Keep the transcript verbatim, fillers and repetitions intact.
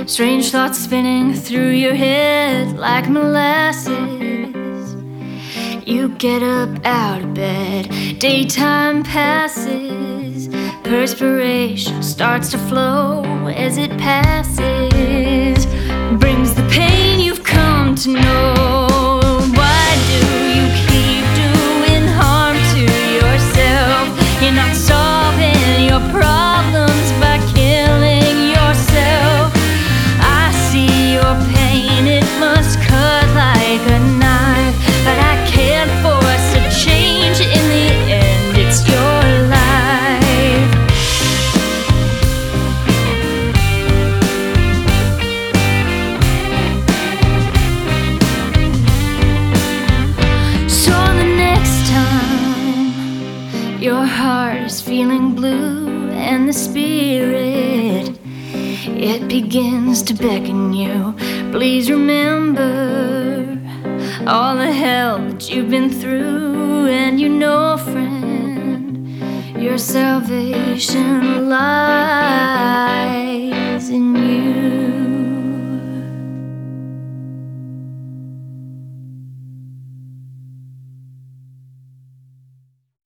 Strange thoughts spinning through your head like molasses. You get up out of bed, daytime passes. Perspiration starts to flow as it passes. Brings the pain you've come to know. Why do you keep doing harm to yourself? You're not solving your problems by killing yourself. I see your pain, it must cut like a knife, but I can't force a change. In the end, it's your life. So the next time your heart is feeling blue and the spirit, it begins to beckon you, please remember all the hell that you've been through. And you know, friend, your salvation lies